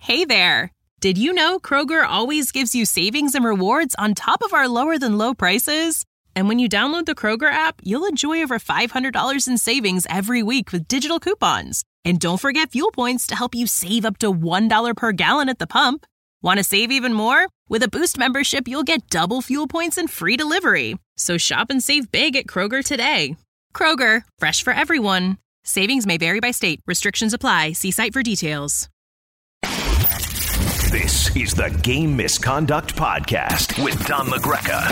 Hey there! Did you know Kroger always gives you savings and rewards on top of our lower-than-low prices? And when you download the Kroger app, you'll enjoy over $500 in savings every week with digital coupons. And don't forget fuel points to help you save up to $1 per gallon at the pump. Want to save even more? With a Boost membership, you'll get double fuel points and free delivery. So shop and save big at Kroger today. Kroger, fresh for everyone. Savings may vary by state. Restrictions apply. See site for details. This is the Game Misconduct Podcast with Don LaGreca.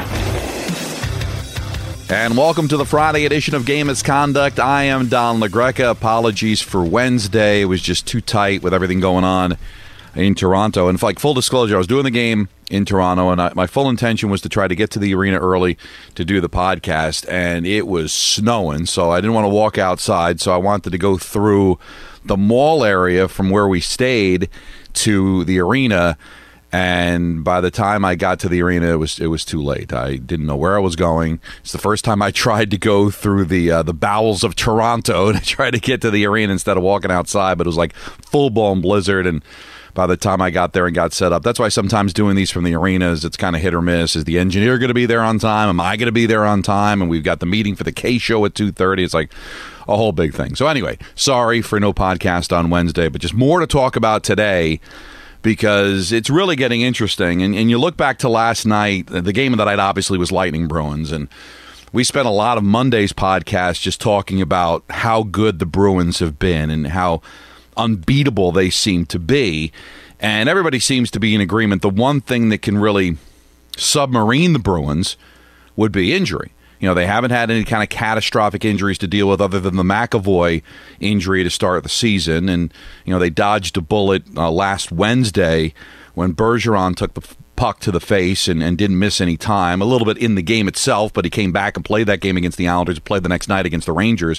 And welcome to the Friday edition of Game Misconduct. I am Don LaGreca. Apologies for Wednesday. It was just too tight with everything going on in Toronto. And like full disclosure, I was doing the game in Toronto, and my full intention was to try to get to the arena early to do the podcast, and it was snowing, so I didn't want to walk outside, so I wanted to go through the mall area from where we stayed to the arena. And by the time I got to the arena, it was too late. I didn't know where I was going. It's the first time I tried to go through the bowels of Toronto to try to get to the arena instead of walking outside. But it was like full-blown blizzard, and by the time I got there and got set up, that's why sometimes doing these from the arenas, it's kind of hit or miss. Is the engineer going to be there on time? Am I going to be there on time? And we've got the meeting for the K show at 2:30. It's like a whole big thing. So anyway, sorry for no podcast on Wednesday, but just more to talk about today, because it's really getting interesting. And you look back to last night, the game of the night obviously was Lightning Bruins, and we spent a lot of Monday's podcast just talking about how good the Bruins have been and how unbeatable they seem to be. And everybody seems to be in agreement. The one thing that can really submarine the Bruins would be injury. You know, they haven't had any kind of catastrophic injuries to deal with other than the McAvoy injury to start the season. And, you know, they dodged a bullet last Wednesday when Bergeron took the puck to the face and didn't miss any time. A little bit in the game itself, but he came back and played that game against the Islanders, played the next night against the Rangers.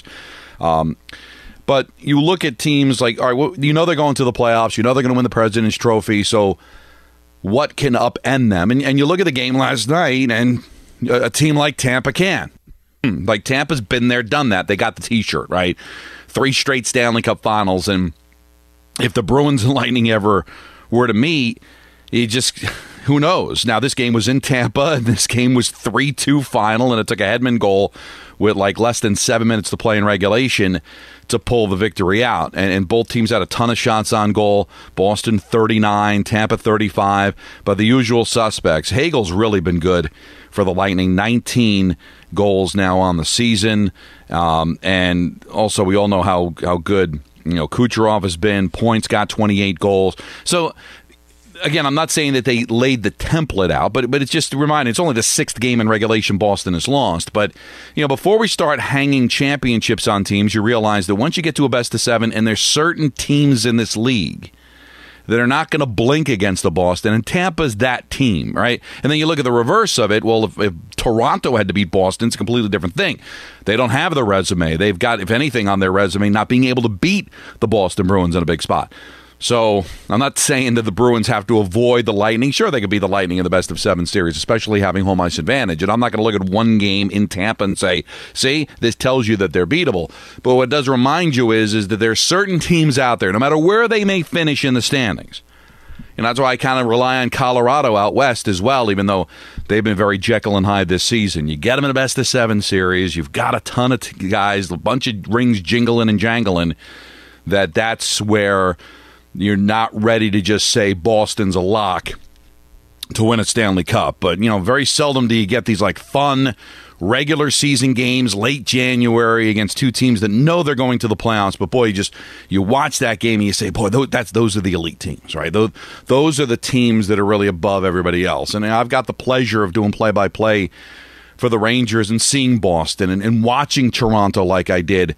But you look at teams like, all right, well, you know they're going to the playoffs. You know they're going to win the President's Trophy. So what can upend them? And you look at the game last night, and a team like Tampa can. Like Tampa's been there, done that. They got the T-shirt, right? 3 straight Stanley Cup Finals. And if the Bruins and Lightning ever were to meet, you just, who knows? Now, this game was in Tampa, and this game was 3-2 final, and it took a Hedman goal with like less than 7 minutes to play in regulation to pull the victory out. And both teams had a ton of shots on goal. Boston 39, Tampa 35, but the usual suspects. Hagel's really been good for the Lightning, 19 goals now on the season. And also we all know how good, you know, Kucherov has been. Points got 28 goals. So again, I'm not saying that they laid the template out, but it's just a reminder, it's only the 6th game in regulation Boston has lost. But, you know, before we start hanging championships on teams, you realize that once you get to a best-of-7, and there's certain teams in this league that are not going to blink against the Boston, and Tampa's that team, right? And then you look at the reverse of it. Well, if Toronto had to beat Boston, it's a completely different thing. They don't have the resume. They've got, if anything, on their resume, not being able to beat the Boston Bruins in a big spot. So I'm not saying that the Bruins have to avoid the Lightning. Sure, they could be the Lightning in the best-of-7 series, especially having home ice advantage. And I'm not going to look at one game in Tampa and say, see, this tells you that they're beatable. But what it does remind you is that there are certain teams out there, no matter where they may finish in the standings. And that's why I kind of rely on Colorado out west as well, even though they've been very Jekyll and Hyde this season. You get them in a best-of-7 series. You've got a ton of guys, a bunch of rings jingling and jangling. That's where you're not ready to just say Boston's a lock to win a Stanley Cup. But, you know, very seldom do you get these, like, fun regular season games late January against two teams that know they're going to the playoffs. But, boy, you watch that game and you say, boy, those are the elite teams, right? Those are the teams that are really above everybody else. And I've got the pleasure of doing play-by-play for the Rangers and seeing Boston and watching Toronto like I did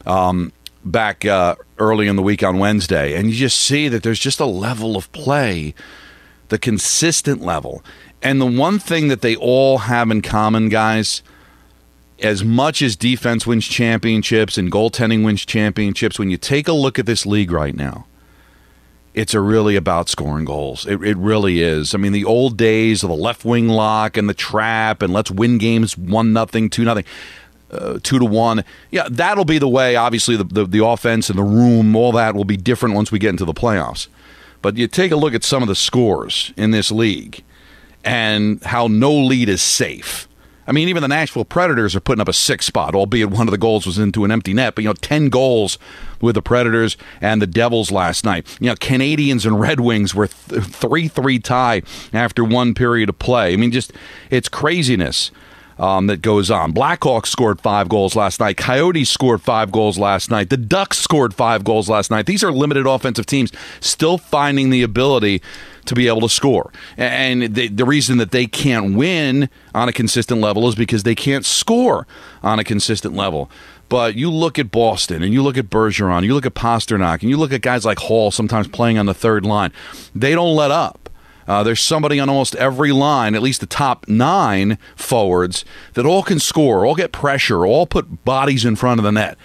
back early in the week on Wednesday, and you just see that there's just a level of play, the consistent level. And the one thing that they all have in common, guys, as much as defense wins championships and goaltending wins championships, when you take a look at this league right now, it's really about scoring goals. It really is. I mean, the old days of the left wing lock and the trap and let's win games 1-0, 2-0. 2-1. Yeah, that'll be the way. Obviously, the offense and the room, all that will be different once we get into the playoffs. But you take a look at some of the scores in this league and how no lead is safe. I mean, even the Nashville Predators are putting up a 6 spot, albeit one of the goals was into an empty net. But, 10 goals with the Predators and the Devils last night. Canadians and Red Wings were 3-3 tie after one period of play. I mean, just it's craziness that goes on. Blackhawks scored 5 goals last night. Coyotes scored 5 goals last night. The Ducks scored 5 goals last night. These are limited offensive teams still finding the ability to be able to score. And the reason that they can't win on a consistent level is because they can't score on a consistent level. But you look at Boston, and you look at Bergeron, you look at Pasternak, and you look at guys like Hall sometimes playing on the third line. They don't let up. There's somebody on almost every line, at least the top 9 forwards, that all can score, all get pressure, all put bodies in front of the net.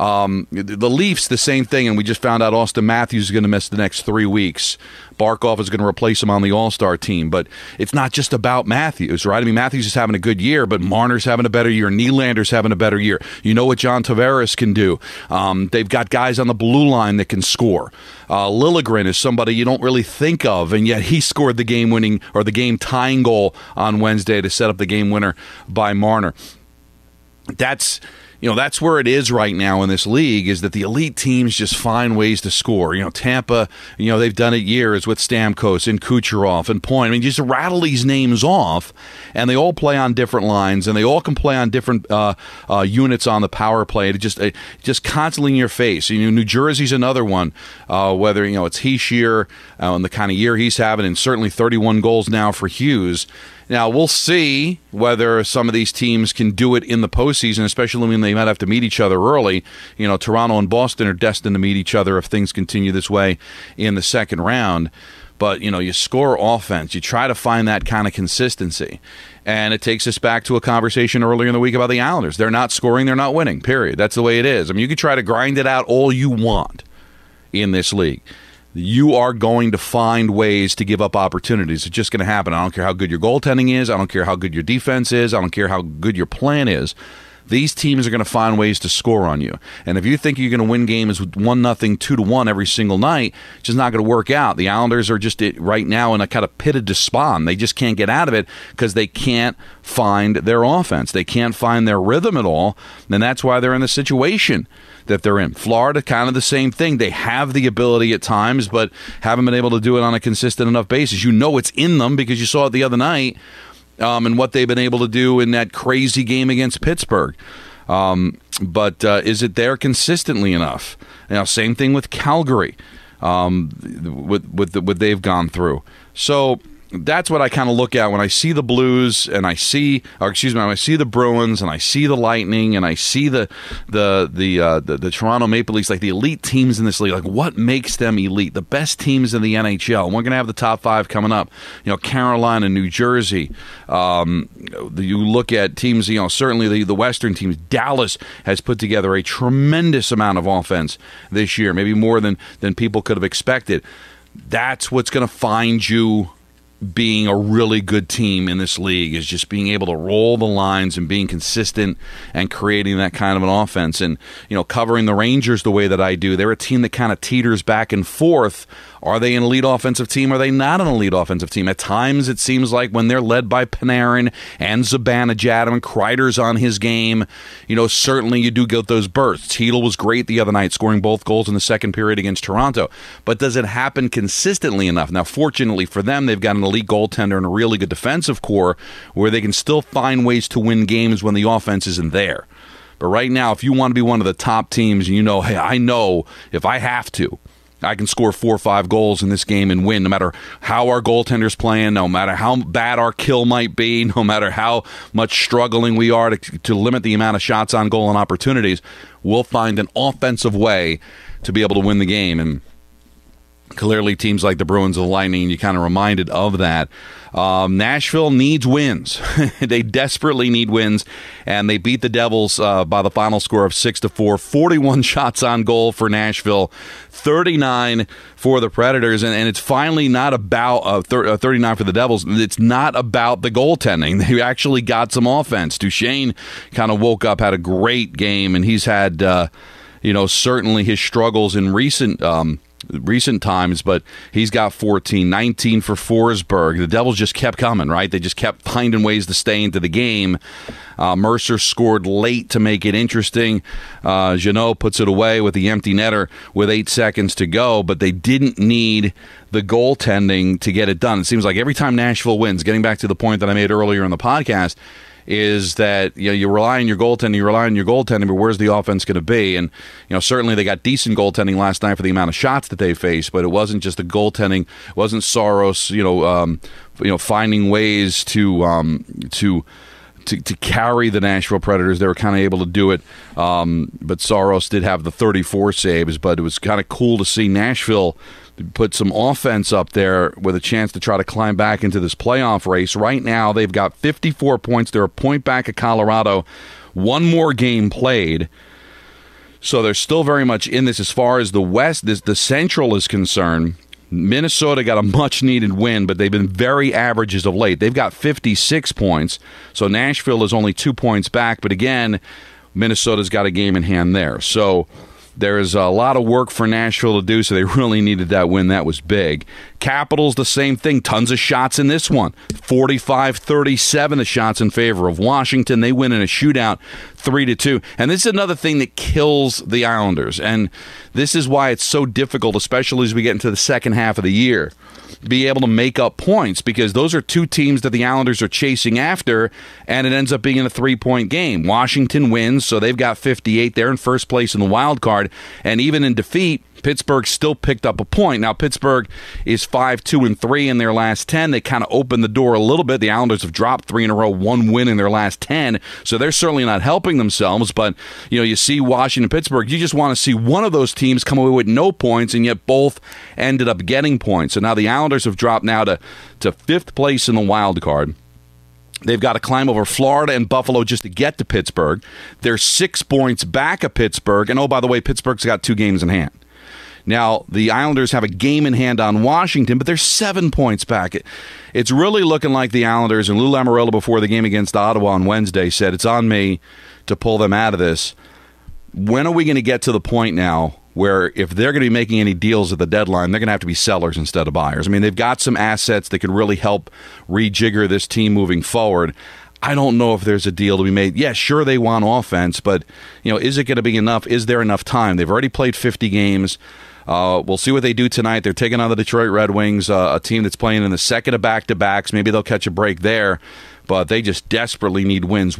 The Leafs, the same thing, and we just found out Austin Matthews is going to miss the next 3 weeks. Barkov is going to replace him on the All-Star team, but it's not just about Matthews, right? I mean, Matthews is having a good year, but Marner's having a better year. Nylander's having a better year. You know what John Tavares can do. They've got guys on the blue line that can score. Liljegren is somebody you don't really think of, and yet he scored the game-winning or the game-tying goal on Wednesday to set up the game winner by Marner. That's where it is right now in this league, is that the elite teams just find ways to score. Tampa, they've done it years with Stamkos and Kucherov and Point. I mean, just rattle these names off, and they all play on different lines, and they all can play on different units on the power play. It just constantly in your face. New Jersey's another one, whether it's Hischier and the kind of year he's having, and certainly 31 goals now for Hughes. Now, we'll see whether some of these teams can do it in the postseason, especially when they might have to meet each other early. Toronto and Boston are destined to meet each other if things continue this way in the second round. But, you score offense. You try to find that kind of consistency. And it takes us back to a conversation earlier in the week about the Islanders. They're not scoring, they're not winning, period. That's the way it is. I mean, you can try to grind it out all you want in this league. You are going to find ways to give up opportunities. It's just going to happen. I don't care how good your goaltending is. I don't care how good your defense is. I don't care how good your plan is. These teams are going to find ways to score on you. And if you think you're going to win games with 1-0, 2-1 every single night, it's just not going to work out. The Islanders are just right now in a kind of pit of despair. They just can't get out of it because they can't find their offense. They can't find their rhythm at all. And that's why they're in the situation that they're in. Florida, kind of the same thing. They have the ability at times, but haven't been able to do it on a consistent enough basis. It's in them because you saw it the other night, and what they've been able to do in that crazy game against Pittsburgh. But is it there consistently enough? Same thing with Calgary, with what they've gone through. So that's what I kind of look at when I see the Blues and when I see the Bruins and I see the Lightning and I see the Toronto Maple Leafs, like the elite teams in this league. Like, what makes them elite? The best teams in the NHL. And we're going to have the top 5 coming up. Carolina, New Jersey. You look at teams. Certainly the Western teams. Dallas has put together a tremendous amount of offense this year, maybe more than people could have expected. That's what's going to find you being a really good team in this league, is just being able to roll the lines and being consistent and creating that kind of an offense. And, covering the Rangers the way that I do, they're a team that kind of teeters back and forth. Are they an elite offensive team? Are they not an elite offensive team? At times, it seems like when they're led by Panarin and Zibanejad and Kreider's on his game, certainly you do get those bursts. Hedl was great the other night, scoring both goals in the second period against Toronto. But does it happen consistently enough? Now, fortunately for them, they've got an elite goaltender and a really good defensive core where they can still find ways to win games when the offense isn't there. But right now, if you want to be one of the top teams, hey, I know if I have to, I can score 4 or 5 goals in this game and win, no matter how our goaltender's playing, no matter how bad our kill might be, no matter how much struggling we are to limit the amount of shots on goal and opportunities. We'll find an offensive way to be able to win the game. And clearly teams like the Bruins and the Lightning, you kind of reminded of that. Nashville needs wins. They desperately need wins, and they beat the Devils by the final score of 6-4. 41 shots on goal for Nashville, 39 for the Predators, and it's finally not about 39 for the Devils. It's not about the goaltending. They actually got some offense. Duchesne kind of woke up, had a great game, and he's had certainly his struggles in recent recent times, but he's got 14, 19 for Forsberg. The Devils just kept coming, right? They just kept finding ways to stay into the game. Mercer scored late to make it interesting. Jeannot puts it away with the empty netter with 8 seconds to go, but they didn't need the goaltending to get it done. It seems like every time Nashville wins, getting back to the point that I made earlier in the podcast, is that you rely on your goaltending, but where's the offense going to be? And certainly they got decent goaltending last night for the amount of shots that they faced, but it wasn't just the goaltending. It wasn't Saros, finding ways to carry the Nashville Predators. They were kind of able to do it, but Saros did have the 34 saves. But it was kind of cool to see Nashville put some offense up there with a chance to try to climb back into this playoff race. Right now, they've got 54 points. They're a point back of Colorado. One more game played. So they're still very much in this. As far as the West, the Central is concerned, Minnesota got a much-needed win, but they've been very average as of late. They've got 56 points, so Nashville is only 2 points back. But again, Minnesota's got a game in hand there. So there's a lot of work for Nashville to do, so they really needed that win. That was big. Capitals, the same thing. Tons of shots in this one. 45-37 the shots in favor of Washington. They win in a shootout 3-2. And this is another thing that kills the Islanders. And this is why it's so difficult, especially as we get into the second half of the year, be able to make up points, because those are two teams that the Islanders are chasing after, and it ends up being a 3-point game. Washington wins, so they've got 58. They're in first place in the wild card, and even in defeat, Pittsburgh still picked up a point. Now, Pittsburgh is 5-2-3 in their last 10. They kind of opened the door a little bit. The Islanders have dropped 3 in a row, 1 win in their last 10, so they're certainly not helping themselves. But, you see Washington and Pittsburgh, you just want to see one of those teams come away with no points, and yet both ended up getting points. So now the Islanders have dropped now to 5th place in the wild card. They've got to climb over Florida and Buffalo just to get to Pittsburgh. They're 6 points back of Pittsburgh. And, oh, by the way, Pittsburgh's got 2 games in hand. Now, the Islanders have a game in hand on Washington, but they're 7 points back. It's really looking like the Islanders, and Lou Lamoriello before the game against Ottawa on Wednesday said, it's on me to pull them out of this. When are we going to get to the point now where if they're going to be making any deals at the deadline, they're going to have to be sellers instead of buyers? I mean, they've got some assets that could really help rejigger this team moving forward. I don't know if there's a deal to be made. Yeah, sure, they want offense, but is it going to be enough? Is there enough time? They've already played 50 games. We'll see what they do tonight. They're taking on the Detroit Red Wings, a team that's playing in the second of back-to-backs. Maybe they'll catch a break there, but they just desperately need wins.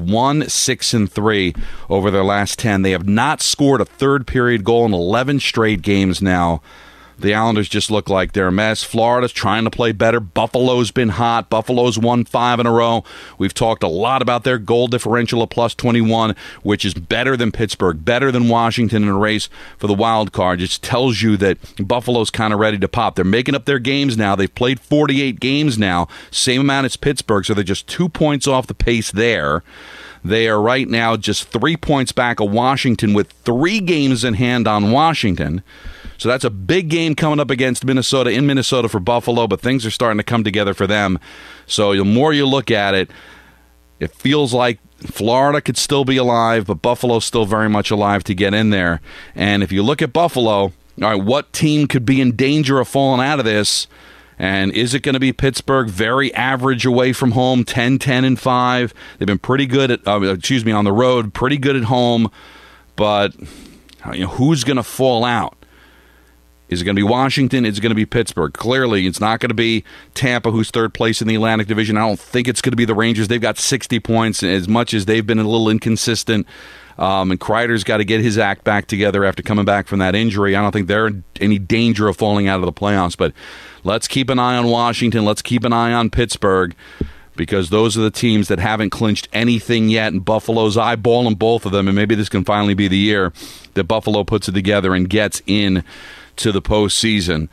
1-6-3 over their last 10. They have not scored a third-period goal in 11 straight games now. The Islanders just look like they're a mess. Florida's trying to play better. Buffalo's been hot. Buffalo's won 5 in a row. We've talked a lot about their goal differential of plus 21, which is better than Pittsburgh, better than Washington in a race for the wild card. It just tells you that Buffalo's kind of ready to pop. They're making up their games now. They've played 48 games now, same amount as Pittsburgh, so they're just 2 points off the pace there. They are right now just 3 points back of Washington with 3 games in hand on Washington. So that's a big game coming up against Minnesota in Minnesota for Buffalo, but things are starting to come together for them. So the more you look at it, it feels like Florida could still be alive, but Buffalo's still very much alive to get in there. And if you look at Buffalo, all right, what team could be in danger of falling out of this? And is it going to be Pittsburgh? Very average away from home, 10-10-5. They've been pretty good at, on the road, pretty good at home. But who's going to fall out? Is it going to be Washington? Is it going to be Pittsburgh? Clearly, it's not going to be Tampa, who's 3rd place in the Atlantic Division. I don't think it's going to be the Rangers. They've got 60 points, as much as they've been a little inconsistent. And Kreider's got to get his act back together after coming back from that injury. I don't think they're in any danger of falling out of the playoffs. But let's keep an eye on Washington. Let's keep an eye on Pittsburgh, because those are the teams that haven't clinched anything yet, and Buffalo's eyeballing both of them, and maybe this can finally be the year that Buffalo puts it together and gets in to the postseason.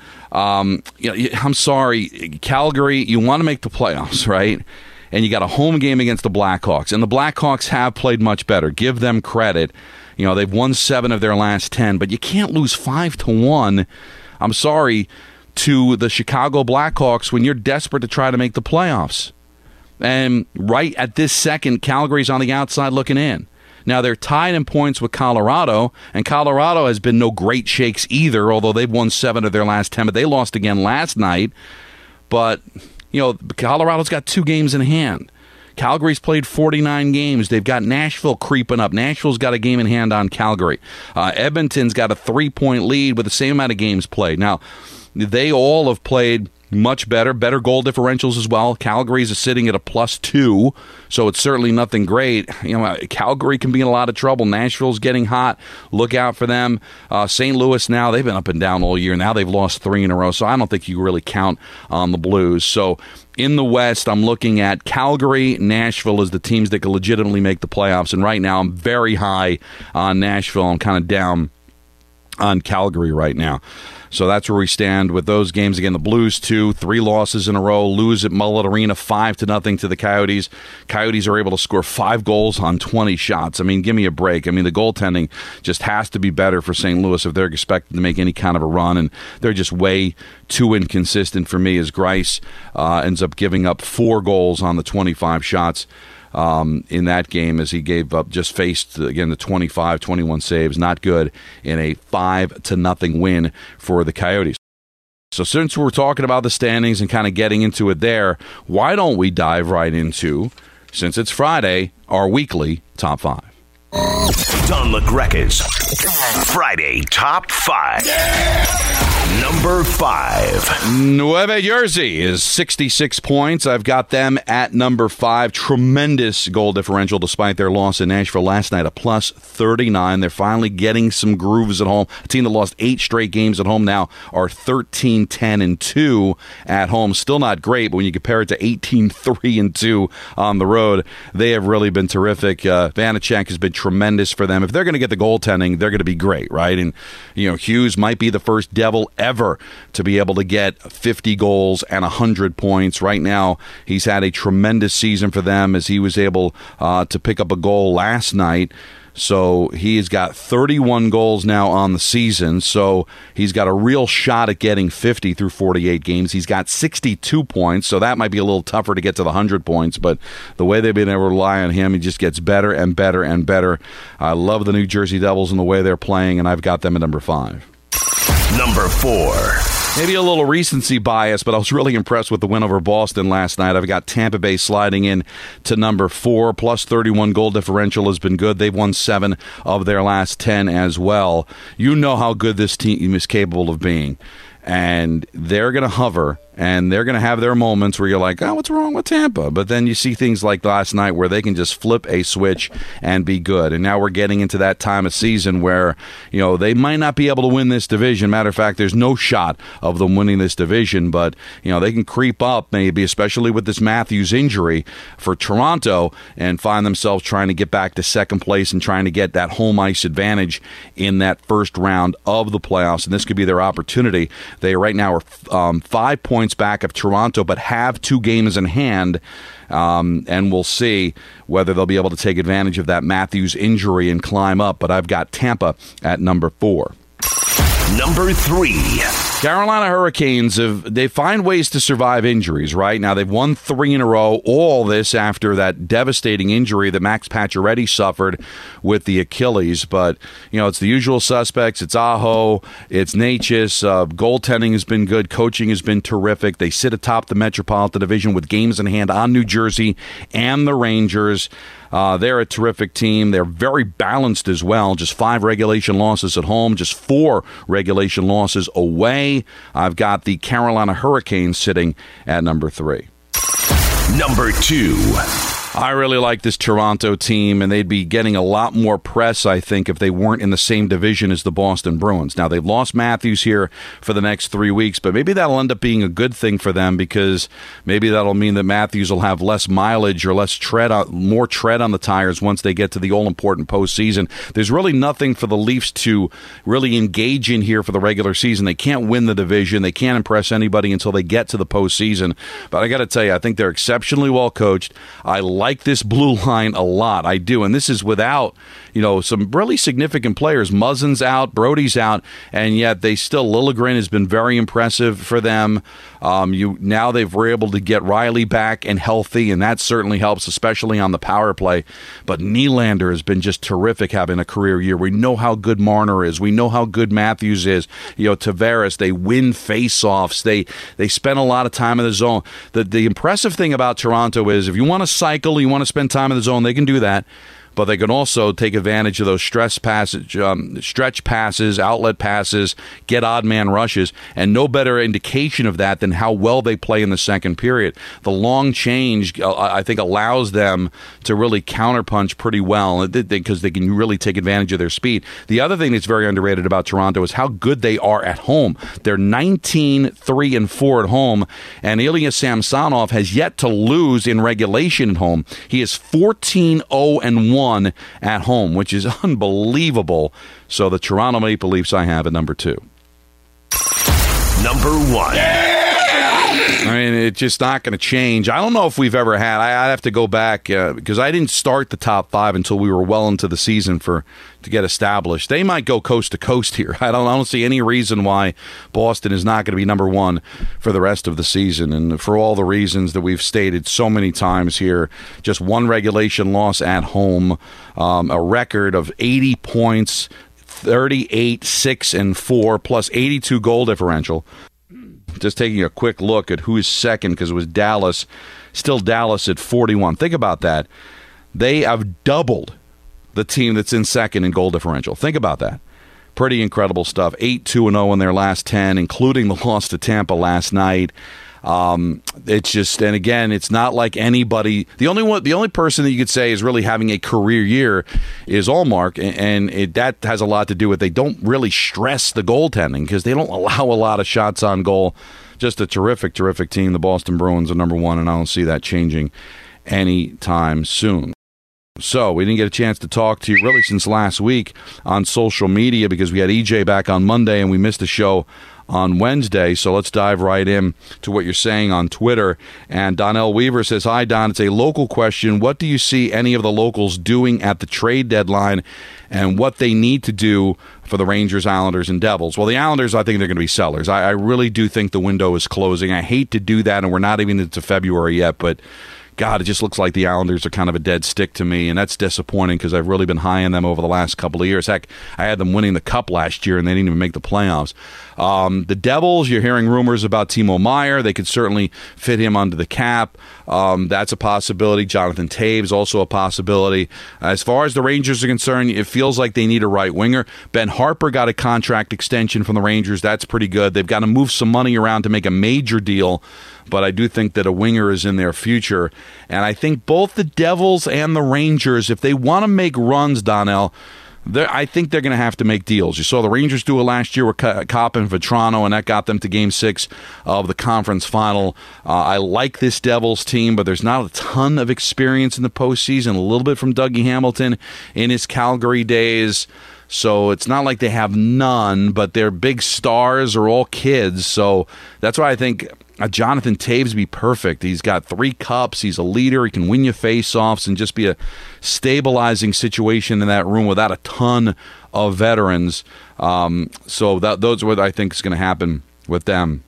I'm sorry, Calgary, you want to make the playoffs, right? And you got a home game against the Blackhawks, and the Blackhawks have played much better. Give them credit. They've won 7 of their last 10, but you can't lose 5-1. I'm sorry, to the Chicago Blackhawks when you're desperate to try to make the playoffs. And right at this second, Calgary's on the outside looking in. Now, they're tied in points with Colorado, and Colorado has been no great shakes either, although they've won 7 of their last 10, but they lost again last night. But, Colorado's got 2 games in hand. Calgary's played 49 games. They've got Nashville creeping up. Nashville's got a game in hand on Calgary. Edmonton's got a 3-point lead with the same amount of games played. Now, they all have played much better goal differentials as well. Calgary's sitting at a +2, so it's certainly nothing great. Calgary can be in a lot of trouble. Nashville's getting hot. Look out for them. St. Louis now, they've been up and down all year. Now they've lost 3 in a row, so I don't think you really count on the Blues. So in the West, I'm looking at Calgary, Nashville as the teams that could legitimately make the playoffs, and right now I'm very high on Nashville. I'm kind of down on Calgary right now. So that's where we stand with those games. Again, the Blues 3 losses in a row, lose at Mullet Arena 5-0 to the Coyotes. Coyotes are able to score 5 goals on 20 shots. I mean, give me a break. I mean, the goaltending just has to be better for St. Louis if they're expected to make any kind of a run, and they're just way too inconsistent for me as Greiss ends up giving up 4 goals on the 25 shots. In that game, as he faced again the 21 saves, not good in a 5-0 win for the Coyotes. So since we're talking about the standings and kind of getting into it there, why don't we dive right into, since it's Friday, our weekly Top 5. Don LaGreca's Friday Top 5. Number 5. Nueva Jersey is 66 points. I've got them at number 5. Tremendous goal differential despite their loss in Nashville last night, a +39. They're finally getting some grooves at home. A team that lost 8 straight games at home now are 13-10-2 at home. Still not great, but when you compare it to 18-3-2 on the road, they have really been terrific. Vanacek has been tremendous for them. If they're going to get the goaltending, they're going to be great, right? And, Hughes might be the first Devil ever to be able to get 50 goals and 100 points. Right now, he's had a tremendous season for them as he was able to pick up a goal last night. So he has got 31 goals now on the season. So he's got a real shot at getting 50 through 48 games. He's got 62 points, so that might be a little tougher to get to the 100 points. But the way they've been able to rely on him, he just gets better and better and better. I love the New Jersey Devils and the way they're playing, and I've got them at number 5. Number 4. Maybe a little recency bias, but I was really impressed with the win over Boston last night. I've got Tampa Bay sliding in to number 4. +31 goal differential has been good. They've won 7 of their last 10 as well. You know how good this team is capable of being. And they're going to hover, and they're going to have their moments where you're like, oh, what's wrong with Tampa? But then you see things like last night where they can just flip a switch and be good. And now we're getting into that time of season where, they might not be able to win this division. Matter of fact, there's no shot of them winning this division, but, they can creep up maybe, especially with this Matthews injury for Toronto, and find themselves trying to get back to second place and trying to get that home ice advantage in that first round of the playoffs. And this could be their opportunity. They right now are 5 points back of Toronto, but have 2 games in hand, and we'll see whether they'll be able to take advantage of that Matthews injury and climb up. But I've got Tampa at number 4. Number 3. Carolina Hurricanes, they find ways to survive injuries, right? Now, they've won 3 in a row, all this after that devastating injury that Max Pacioretty suffered with the Achilles. But, it's the usual suspects. It's Aho, it's Necas. Goaltending has been good. Coaching has been terrific. They sit atop the Metropolitan Division with games in hand on New Jersey and the Rangers. They're a terrific team. They're very balanced as well. Just 5 regulation losses at home, just 4 regulation losses away. I've got the Carolina Hurricanes sitting at number 3. Number 2. I really like this Toronto team, and they'd be getting a lot more press, I think, if they weren't in the same division as the Boston Bruins. Now, they've lost Matthews here for the next 3 weeks, but maybe that'll end up being a good thing for them, because maybe that'll mean that Matthews will have less mileage or more tread on the tires once they get to the all-important postseason. There's really nothing for the Leafs to really engage in here for the regular season. They can't win the division. They can't impress anybody until they get to the postseason. But I got to tell you, I think they're exceptionally well coached. I like this blue line a lot. I do. And this is without, some really significant players. Muzzin's out, Brody's out, and yet Liljegren has been very impressive for them. Now were able to get Riley back and healthy, and that certainly helps, especially on the power play. But Nylander has been just terrific having a career year. We know how good Marner is. We know how good Matthews is. Tavares, they win face-offs. They spend a lot of time in the zone. The impressive thing about Toronto is if you want to cycle, you want to spend time in the zone, they can do that. But they can also take advantage of those stretch passes, outlet passes, get odd man rushes, and no better indication of that than how well they play in the second period. The long change, I think, allows them to really counterpunch pretty well because they can really take advantage of their speed. The other thing that's very underrated about Toronto is how good they are at home. They're 19-3-4 at home, and Ilya Samsonov has yet to lose in regulation at home. He is 14-0-1 at home, which is unbelievable. So the Toronto Maple Leafs I have at number 2. Number 1. I mean, it's just not going to change. I don't know if we've ever had. I'd have to go back because I didn't start the top 5 until we were well into the season to get established. They might go coast to coast here. I don't see any reason why Boston is not going to be number 1 for the rest of the season, and for all the reasons that we've stated so many times here. Just one regulation loss at home, a record of 80 points, 38-6-4, plus 82 goal differential. Just taking a quick look at who's second, because it was Dallas. Still Dallas at 41. Think about that. They have doubled the team that's in second in goal differential. Think about that. Pretty incredible stuff. 8-2-0 in their last 10, including the loss to Tampa last night. It's just, and again, it's not like anybody. The only person that you could say is really having a career year is Ullmark, and that has a lot to do with they don't really stress the goaltending because they don't allow a lot of shots on goal. Just a terrific, terrific team. The Boston Bruins are number 1, and I don't see that changing anytime soon. So we didn't get a chance to talk to you really since last week on social media because we had EJ back on Monday and we missed the show on Wednesday. So let's dive right in to what you're saying on Twitter. And Donnell Weaver says, "Hi, Don. It's a local question. What do you see any of the locals doing at the trade deadline and what they need to do for the Rangers, Islanders, and Devils?" Well, the Islanders, I think they're going to be sellers. I really do think the window is closing. I hate to do that, and we're not even into February yet, but God, it just looks like the Islanders are kind of a dead stick to me, and that's disappointing because I've really been high on them over the last couple of years. Heck, I had them winning the Cup last year, and they didn't even make the playoffs. The Devils, you're hearing rumors about Timo Meier. They could certainly fit him under the cap. That's a possibility. Jonathan Toews, also a possibility. As far as the Rangers are concerned, it feels like they need a right winger. Ben Harper got a contract extension from the Rangers. That's pretty good. They've got to move some money around to make a major deal, but I do think that a winger is in their future. And I think both the Devils and the Rangers, if they want to make runs, Donnell, I think they're going to have to make deals. You saw the Rangers do it last year with Kopp and Vetrano, and that got them to Game 6 of the conference final. I like this Devils team, but there's not a ton of experience in the postseason. A little bit from Dougie Hamilton in his Calgary days. So it's not like they have none, but their big stars are all kids. So that's why I think Jonathan Toews be perfect. He's got 3 cups. He's a leader. He can win you face-offs and just be a stabilizing situation in that room without a ton of veterans. So those are what I think is going to happen with them.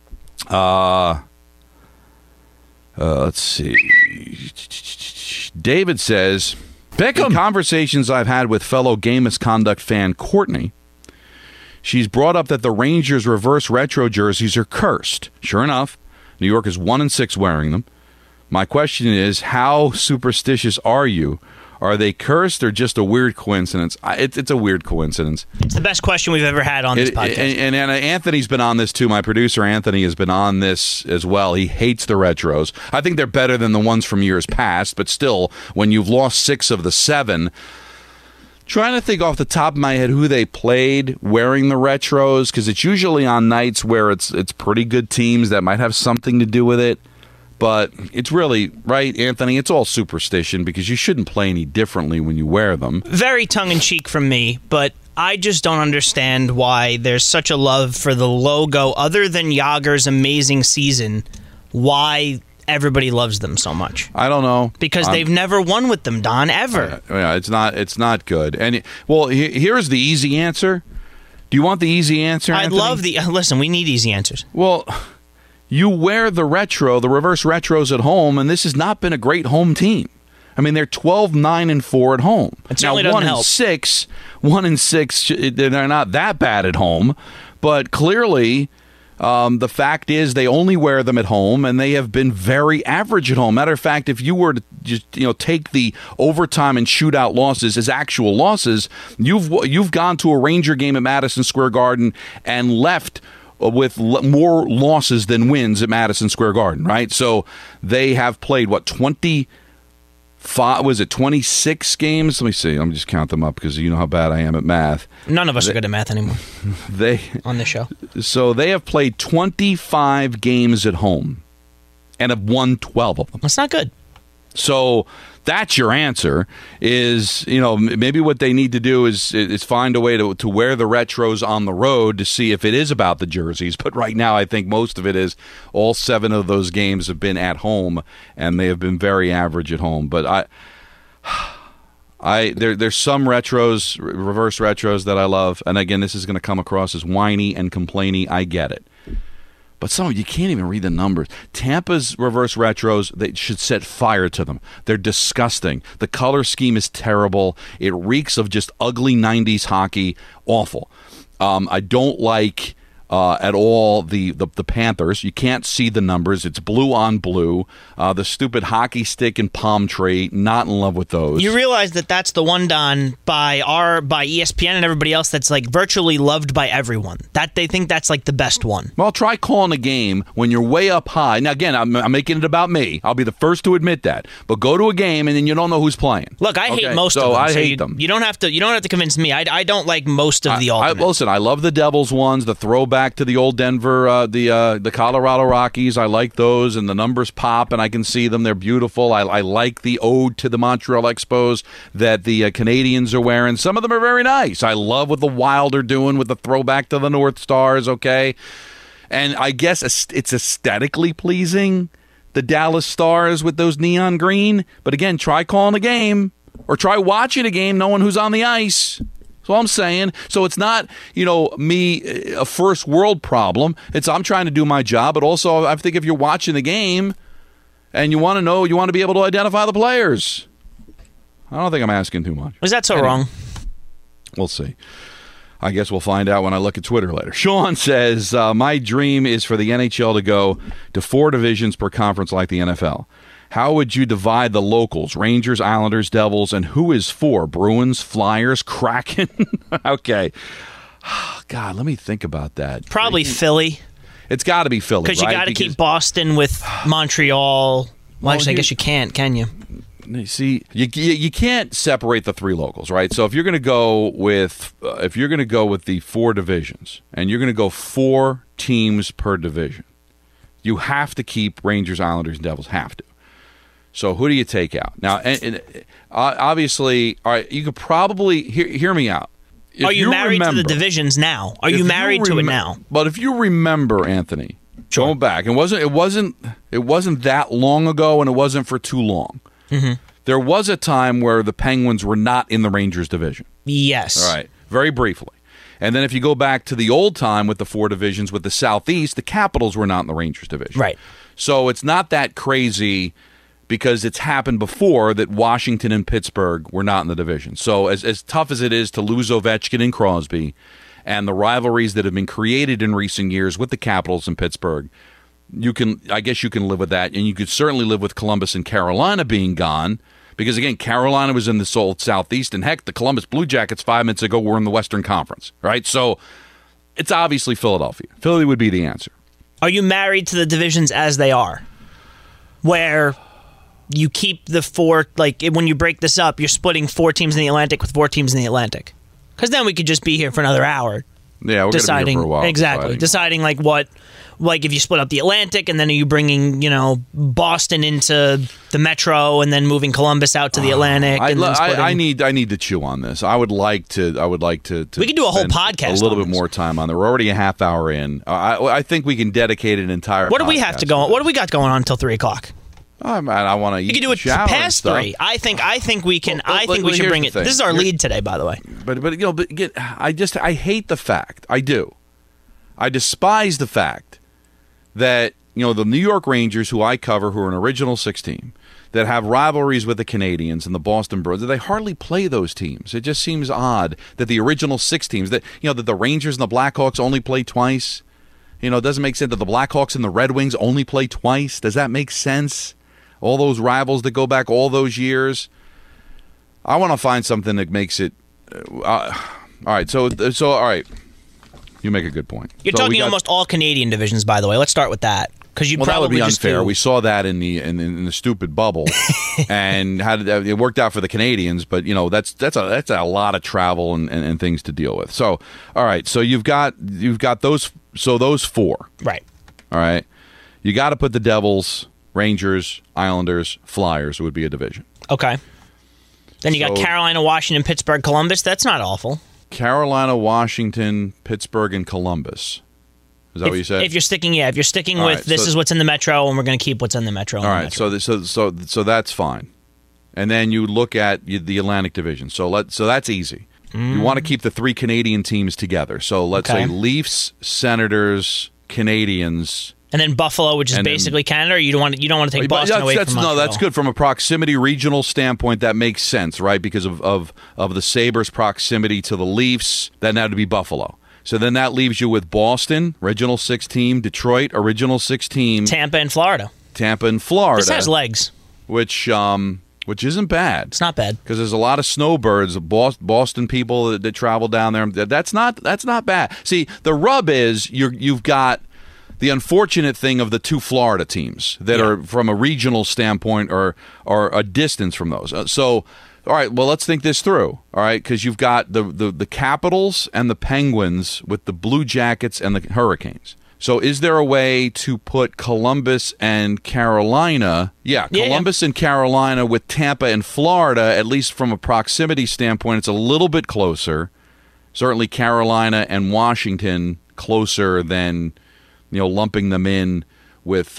Let's see. David says, Pick 'em. in conversations I've had with fellow Game Misconduct fan Courtney, she's brought up that the Rangers' reverse retro jerseys are cursed. Sure enough, New York is 1-6 wearing them. My question is, how superstitious are you? Are they cursed or just a weird coincidence? It's a weird coincidence. It's the best question we've ever had on this podcast. And Anthony's been on this too. My producer Anthony has been on this as well. He hates the retros. I think they're better than the ones from years past, but still, when you've lost 6 of the 7... Trying to think off the top of my head who they played wearing the retros, because it's usually on nights where it's pretty good teams that might have something to do with it. But it's really, right, Anthony, it's all superstition because you shouldn't play any differently when you wear them. Very tongue-in-cheek from me, but I just don't understand why there's such a love for the logo other than Yager's amazing season. Why everybody loves them so much? I don't know. Because they've never won with them, Don, ever. Yeah, it's not good. And here's the easy answer. Do you want the easy answer, Anthony? I'd love listen, we need easy answers. Well, you wear the reverse retros at home, and this has not been a great home team. I mean, they're 12-9-4 at home. It certainly doesn't help. 1-6, they're not that bad at home, but clearly the fact is they only wear them at home, and they have been very average at home. Matter of fact, if you were to just take the overtime and shootout losses as actual losses, you've gone to a Ranger game at Madison Square Garden and left with more losses than wins at Madison Square Garden, right? So they have played, 26 games? Let me see. Let me just count them up because you know how bad I am at math. None of us are good at math anymore on the show. So they have played 25 games at home and have won 12 of them. That's not good. So that's your answer is, maybe what they need to do is find a way to wear the retros on the road to see if it is about the jerseys. But right now, I think most of it is all 7 of those games have been at home, and they have been very average at home. But there's some reverse retros that I love. And again, this is going to come across as whiny and complainy. I get it. But some of you can't even read the numbers. Tampa's reverse retros, they should set fire to them. They're disgusting. The color scheme is terrible. It reeks of just ugly 90s hockey. Awful. I don't like at all the Panthers. You can't see the numbers. It's blue on blue. The stupid hockey stick and palm tree, not in love with those. You realize that's the one, Don, by ESPN and everybody else that's like virtually loved by everyone. That they think that's like the best one. Well, try calling a game when you're way up high. Now, again, I'm making it about me. I'll be the first to admit that. But go to a game and then you don't know who's playing. Look, I hate most of them. I hate them. You don't have to convince me. I don't like most of the ultimate. Listen, I love the Devils ones, the throwback to the old Denver, the Colorado Rockies. I like those, and the numbers pop, and I can see them. They're beautiful. I like the ode to the Montreal Expos that the Canadians are wearing. Some of them are very nice. I love what the Wild are doing with the throwback to the North Stars, okay? And I guess it's aesthetically pleasing, the Dallas Stars with those neon green. But again, try calling a game or try watching a game knowing who's on the ice. That's all I'm saying. So it's not, me, a first world problem. I'm trying to do my job, but also I think if you're watching the game and you want to be able to identify the players. I don't think I'm asking too much. Was that so wrong? We'll see. I guess we'll find out when I look at Twitter later. Sean says, my dream is for the NHL to go to 4 divisions per conference like the NFL. How would you divide the locals? Rangers, Islanders, Devils, and who is 4? Bruins, Flyers, Kraken? Okay. God, let me think about that. Probably Philly. It's got to be Philly, because you got to keep Boston with Montreal. Well, actually, I guess you can't, can you? See, you can't separate the 3 locals, right? So if you're going to go with the 4 divisions, and you're going to go 4 teams per division, you have to keep Rangers, Islanders, and Devils. Have to. So who do you take out? Now, and obviously, all right, you could probably hear me out. Are you married to the divisions now? Are you married to it now? But if you remember, Anthony, sure. Going back, it wasn't that long ago, and it wasn't for too long. Mm-hmm. There was a time where the Penguins were not in the Rangers division. Yes. All right, very briefly. And then if you go back to the old time with the 4 divisions with the Southeast, the Capitals were not in the Rangers division. Right. So it's not that crazy because it's happened before that Washington and Pittsburgh were not in the division. So as tough as it is to lose Ovechkin and Crosby and the rivalries that have been created in recent years with the Capitals and Pittsburgh, I guess you can live with that. And you could certainly live with Columbus and Carolina being gone because, again, Carolina was in the old Southeast. And, heck, the Columbus Blue Jackets 5 minutes ago were in the Western Conference, right? So it's obviously Philadelphia. Philly would be the answer. Are you married to the divisions as they are? Where you keep the 4, like when you break this up, you're splitting 4 teams in the Atlantic with 4 teams in the Atlantic. Because then we could just be here for another hour. Yeah, we're deciding going to be here for a while. Exactly. Deciding like what like if you split up the Atlantic and then are you bringing, Boston into the Metro and then moving Columbus out to the Atlantic? I need to chew on this. I would like to. We could do a whole podcast. A little bit more time on there. We're already a half hour in. I think we can dedicate an entire. What do we have to go on? What do we got going on until 3:00? I want to. You can do it past 3. I think we can. I think we should bring it. This is our lead today, by the way. I hate the fact. I do. I despise the fact that the New York Rangers, who I cover, who are an Original Six team, that have rivalries with the Canadiens and the Boston Bruins, they hardly play those teams. It just seems odd that the Original Six teams, that the Rangers and the Blackhawks only play twice. It doesn't make sense that the Blackhawks and the Red Wings only play twice. Does that make sense? All those rivals that go back all those years. I want to find something that makes it. All right. So all right. You make a good point. You're talking almost all Canadian divisions, by the way. Let's start with that. That would be unfair. We saw that in the stupid bubble, and it worked out for the Canadians. But that's a lot of travel and things to deal with. So all right. So you've got those. So those 4. Right. All right. You got to put the Devils, Rangers, Islanders, Flyers would be a division. Okay. Then you got Carolina, Washington, Pittsburgh, Columbus. That's not awful. Carolina, Washington, Pittsburgh, and Columbus. Is that what you said? If you're sticking with this is what's in the Metro, and we're going to keep what's in the Metro. All right. So that's fine. And then you look at the Atlantic Division. So that's easy. You want to keep the 3 Canadian teams together. So let's say Leafs, Senators, Canadians. And then Buffalo, which is basically Canada, or you don't want to take Boston away from Montreal? No, that's good. From a proximity regional standpoint, that makes sense, right? Because of the Sabres' proximity to the Leafs, that had to be Buffalo. So then that leaves you with Boston, Original Six team, Detroit, Original Six team. Tampa and Florida. This has legs. Which isn't bad. It's not bad. Because there's a lot of snowbirds, Boston people that travel down there. That's not bad. See, the rub is you've got the unfortunate thing of the 2 Florida teams that are, from a regional standpoint, or a distance from those. So, all right, well, let's think this through, all right, because you've got the Capitals and the Penguins with the Blue Jackets and the Hurricanes. So is there a way to put Columbus and Carolina, Columbus and Carolina with Tampa and Florida, at least from a proximity standpoint, it's a little bit closer. Certainly Carolina and Washington closer than lumping them in with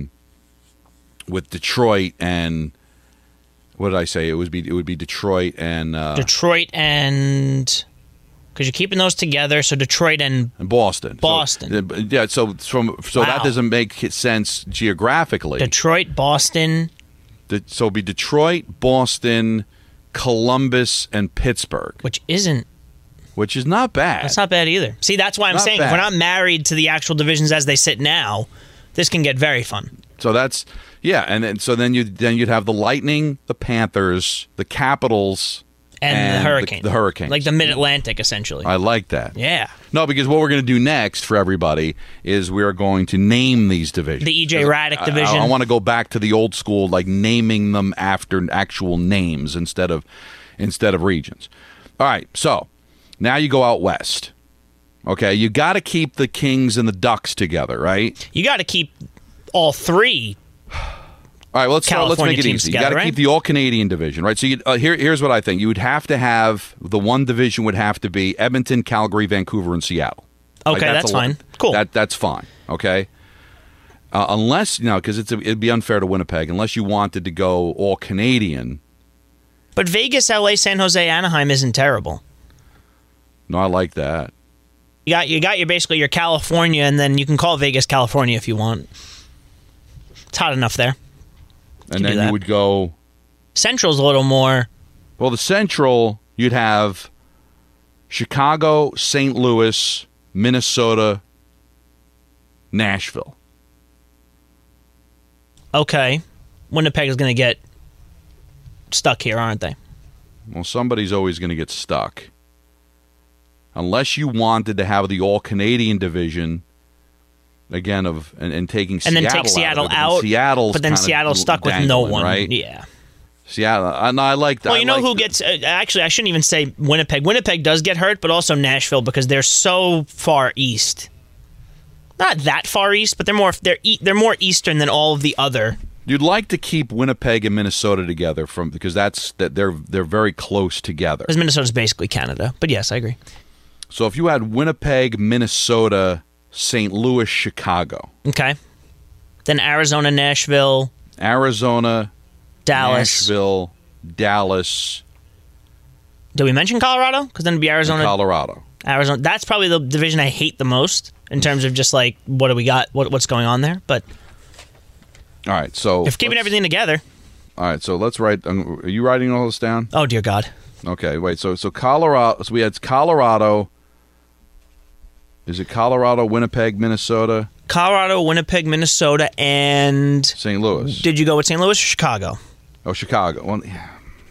Detroit and what did I say? It would be Detroit and because you're keeping those together. So Detroit and Boston. Boston. So that doesn't make sense geographically. Detroit, Boston. So it'd be Detroit, Boston, Columbus, and Pittsburgh, which is not bad. That's not bad either. See, that's why I'm saying if we're not married to the actual divisions as they sit now, this can get very fun. So that's then you'd have the Lightning, the Panthers, the Capitals, and the Hurricanes. The Hurricanes, like the Mid-Atlantic, essentially. I like that. Yeah. No, because what we're going to do next for everybody is we are going to name these divisions. The E.J. Raddick division. I want to go back to the old school, like naming them after actual names instead of regions. All right, so. Now you go out west. Okay, you got to keep the Kings and the Ducks together, right? You got to keep all 3. All right, let's make it easy. You got to keep the all-Canadian division, right? So here's what I think. You would have to have the one division would have to be Edmonton, Calgary, Vancouver, and Seattle. Okay, that's fine. Cool. That's fine. Okay. Unless because it'd be unfair to Winnipeg unless you wanted to go all-Canadian. But Vegas, LA, San Jose, Anaheim isn't terrible. No, I like that. You got your California, and then you can call Vegas California if you want. It's hot enough there. And then you would go... Central's a little more... Well, the Central, you'd have Chicago, St. Louis, Minnesota, Nashville. Okay. Winnipeg is going to get stuck here, aren't they? Well, somebody's always going to get stuck. Unless you wanted to have the all-Canadian division, again, and taking Seattle out. And then take Seattle out. But then Seattle's stuck with no one. Right? Yeah. Seattle. I like that. Well, you know who gets... actually, I shouldn't even say Winnipeg. Winnipeg does get hurt, but also Nashville because they're so far east. Not that far east, but they're more eastern than all of the other. You'd like to keep Winnipeg and Minnesota together because they're very close together. Because Minnesota's basically Canada. But yes, I agree. So if you had Winnipeg, Minnesota, St. Louis, Chicago. Okay. Then Arizona, Nashville. Arizona, Dallas. Nashville, Dallas. Did we mention Colorado? Because then it'd be Arizona. Colorado. Arizona. That's probably the division I hate the most in terms of just like, what do we got? What's going on there? But all right, so if keeping everything together. All right, so let's write. Are you writing all this down? Oh dear God. Okay, wait. So Colorado. So we had Colorado. Is it Colorado, Winnipeg, Minnesota? Colorado, Winnipeg, Minnesota, and St. Louis. Did you go with St. Louis or Chicago? Oh, Chicago. Well, yeah.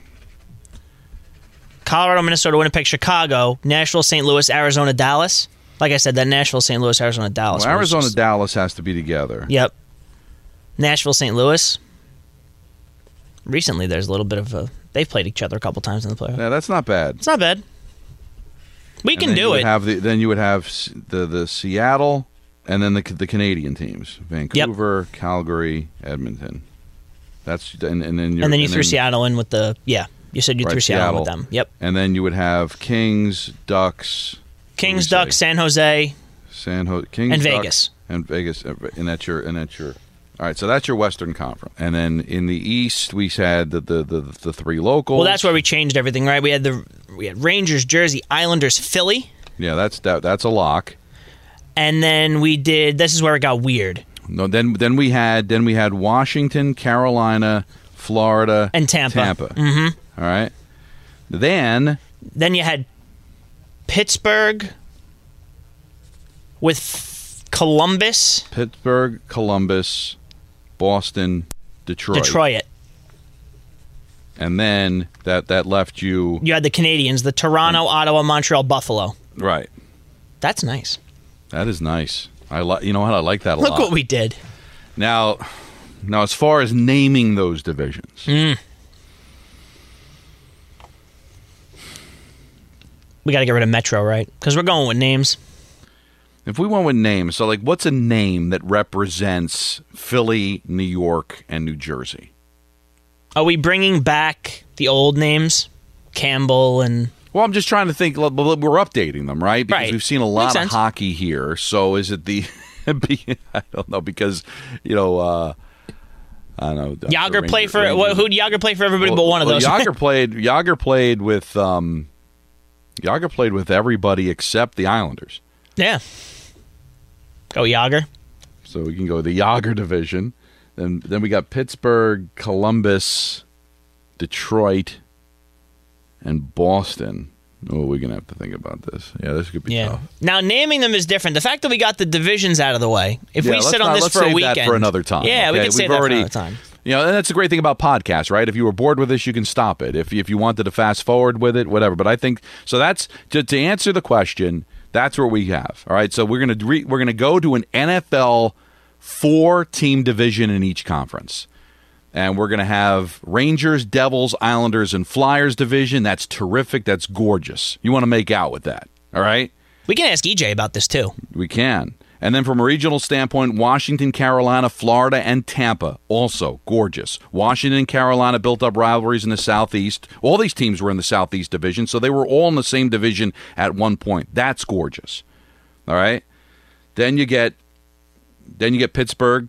Colorado, Minnesota, Winnipeg, Chicago, Nashville, St. Louis, Arizona, Dallas. Like I said, that Nashville, St. Louis, Arizona, Dallas. Well, Arizona, Dallas has to be together. Yep. Nashville, St. Louis. Recently, there's a little bit of they've played each other a couple times in the playoffs. Yeah, that's not bad. It's not bad. We can do it. Then you would have the Seattle, and then the Canadian teams: Vancouver, Calgary, Edmonton. That's and then you threw Seattle in with the You said you threw Seattle in with them. Yep. And then you would have Kings, Ducks. Ducks, San Jose, Kings, and Ducks, Vegas. And that's your. All right, so that's your Western Conference. And then in the East, we had the three locals. Well, that's where we changed everything, right? We had Rangers, Jersey, Islanders, Philly. Yeah, that's a lock. And then we did. This is where it got weird. No, then we had Washington, Carolina, Florida, and Tampa. Mm-hmm. All right. Then you had Pittsburgh with Columbus. Pittsburgh, Columbus, Boston, Detroit. And then that left you. You had the Canadians, the Toronto, Ottawa, Montreal, Buffalo. Right. That's nice. That is nice. You know what? I like that a lot. Look what we did. Now, as far as naming those divisions. We got to get rid of Metro, right? Because we're going with names. If we went with names, so like what's a name that represents Philly, New York, and New Jersey? Are we bringing back the old names? Campbell and... Well, I'm just trying to think. We're updating them, right? Because we've seen a lot of hockey here. So is it the... I don't know, because, I don't know. Yager play for... Who'd Yager play for everybody but one of those? Yager played with everybody except the Islanders. Yeah. Go Yager. So we can go the Yager division. Then we got Pittsburgh, Columbus, Detroit, and Boston. Oh, we're going to have to think about this. Yeah, this could be tough. Now, naming them is different. The fact that we got the divisions out of the way. If we sit on this for a weekend. Let's save that for another time. Yeah, we can save that for another time. And that's the great thing about podcasts, right? If you were bored with this, you can stop it. If you wanted to fast forward with it, whatever. But I think so. That's to answer the question. That's what we have. All right. So we're gonna go to an NFL 4-team division in each conference, and we're gonna have Rangers, Devils, Islanders, and Flyers division. That's terrific. That's gorgeous. You want to make out with that? All right. We can ask EJ about this too. We can. And then from a regional standpoint, Washington, Carolina, Florida, and Tampa, also gorgeous. Washington and Carolina built up rivalries in the Southeast. All these teams were in the Southeast division, so they were all in the same division at one point. That's gorgeous. All right? Then you get Pittsburgh,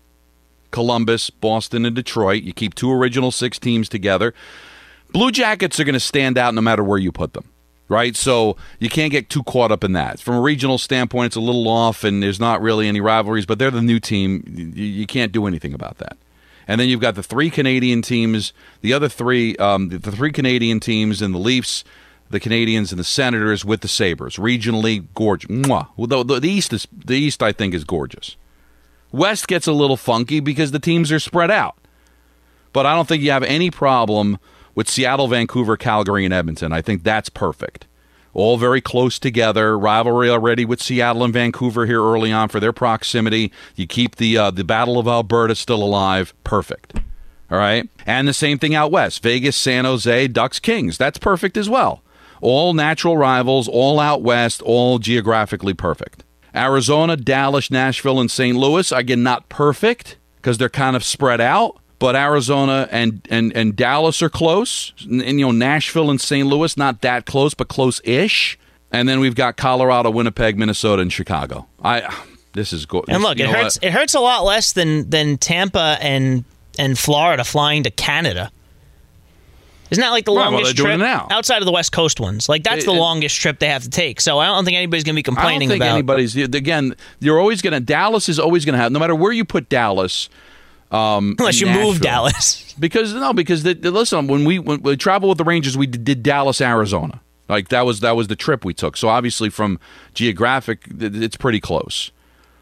Columbus, Boston, and Detroit. You keep 2 original 6 teams together. Blue Jackets are going to stand out no matter where you put them. Right, so you can't get too caught up in that. From a regional standpoint, it's a little off, and there's not really any rivalries. But they're the new team; you can't do anything about that. And then you've got the 3 Canadian teams, the other 3, the 3 Canadian teams, and the Leafs, the Canadians, and the Senators with the Sabres. Regionally, gorgeous. Mwah. Well, the East, I think, is gorgeous. West gets a little funky because the teams are spread out, but I don't think you have any problem with Seattle, Vancouver, Calgary, and Edmonton. I think that's perfect. All very close together. Rivalry already with Seattle and Vancouver here early on for their proximity. You keep the Battle of Alberta still alive. Perfect. All right? And the same thing out west. Vegas, San Jose, Ducks, Kings. That's perfect as well. All natural rivals, all out west, all geographically perfect. Arizona, Dallas, Nashville, and St. Louis. Again, not perfect because they're kind of spread out. But Arizona and Dallas are close. And Nashville and St. Louis, not that close, but close-ish. And then we've got Colorado, Winnipeg, Minnesota, and Chicago. This is good. And look, it hurts. It hurts a lot less than Tampa and Florida flying to Canada. Isn't that like the longest trip now? Outside of the West Coast ones? Like that's the longest trip they have to take. So I don't think anybody's going to be complaining about. I don't think anybody's. Again, you're always going to. Dallas is always going to have. No matter where you put Dallas. Unless you move Dallas. Because listen, when we traveled with the Rangers, we did Dallas, Arizona. Like that was the trip we took. So obviously, from geographic, it's pretty close.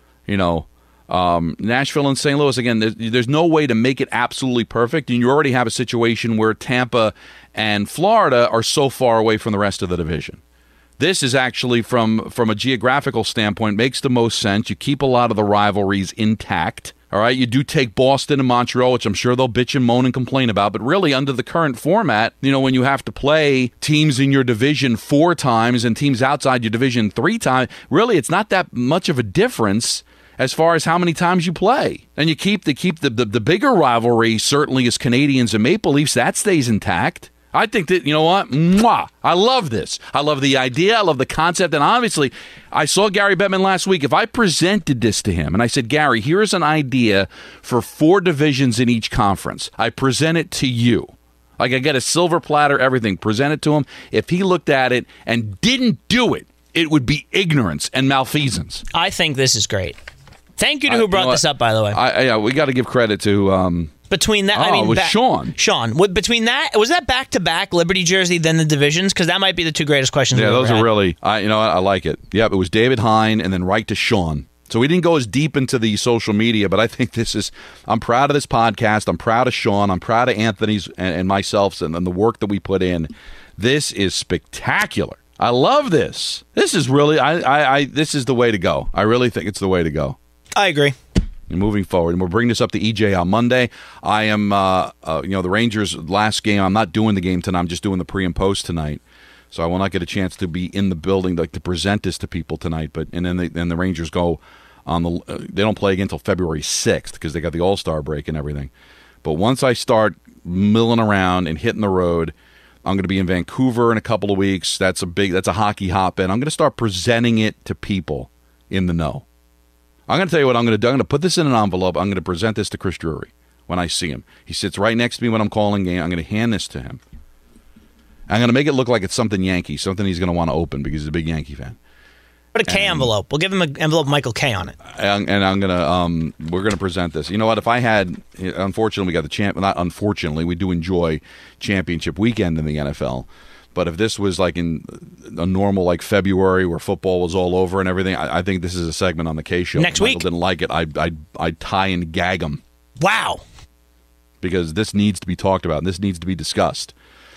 Nashville and St. Louis, again, there's no way to make it absolutely perfect, and you already have a situation where Tampa and Florida are so far away from the rest of the division. This is actually, from a geographical standpoint, makes the most sense. You keep a lot of the rivalries intact. All right, you do take Boston and Montreal, which I'm sure they'll bitch and moan and complain about. But really, under the current format, when you have to play teams in your division 4 times and teams outside your division 3 times, really, it's not that much of a difference as far as how many times you play. And you keep the bigger rivalry, certainly as Canadians and Maple Leafs, that stays intact. I think that, you know what? Mwah! I love this. I love the idea. I love the concept. And obviously, I saw Gary Bettman last week. If I presented this to him and I said, Gary, here's an idea for 4 divisions in each conference. I present it to you. Like I get a silver platter, everything. Present it to him. If he looked at it and didn't do it, it would be ignorance and malfeasance. I think this is great. Thank you to who brought this up, by the way. We got to give credit to... Between that, it was Sean. Sean, between that, was that back-to-back Liberty jersey, then the divisions? Because that might be the 2 greatest questions. Yeah, we've those ever are had. really. I like it. Yep, it was David Hine, and then right to Sean. So we didn't go as deep into the social media, but I think this is. I'm proud of this podcast. I'm proud of Sean. I'm proud of Anthony's and myself and the work that we put in. This is spectacular. I love this. This is really. This is the way to go. I really think it's the way to go. I agree. Moving forward, and we'll bring this up to EJ on Monday. I am, the Rangers' last game. I'm not doing the game tonight. I'm just doing the pre and post tonight, so I will not get a chance to be in the building to present this to people tonight. But then the Rangers go on they don't play again until February 6th because they got the All-Star break and everything. But once I start milling around and hitting the road, I'm going to be in Vancouver in a couple of weeks. That's a hockey hotbed. I'm going to start presenting it to people in the know. I'm going to tell you what I'm going to do. I'm going to put this in an envelope. I'm going to present this to Chris Drury when I see him. He sits right next to me when I'm calling game. I'm going to hand this to him. I'm going to make it look like it's something Yankee, something he's going to want to open because he's a big Yankee fan. Put a K envelope. We'll give him an envelope Michael K on it. And I'm going to we're going to present this. You know what? If I had, unfortunately, we got the not unfortunately, we do enjoy championship weekend in the NFL. But if this was like in a normal like February where football was all over and everything, I think this is a segment on the K Show. Next week. Michael didn't like it. I'd tie and gag him. Wow. Because this needs to be talked about. And this needs to be discussed.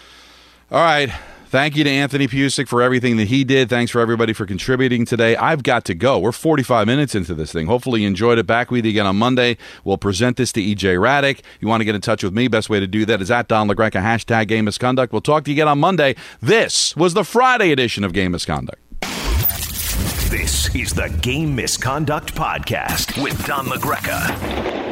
All right. Thank you to Anthony Pusick for everything that he did. Thanks for everybody for contributing today. I've got to go. We're 45 minutes into this thing. Hopefully you enjoyed it. Back with you again on Monday. We'll present this to EJ Radick. You want to get in touch with me, best way to do that is at Don LaGreca, # Game Misconduct. We'll talk to you again on Monday. This was the Friday edition of Game Misconduct. This is the Game Misconduct Podcast with Don LaGreca.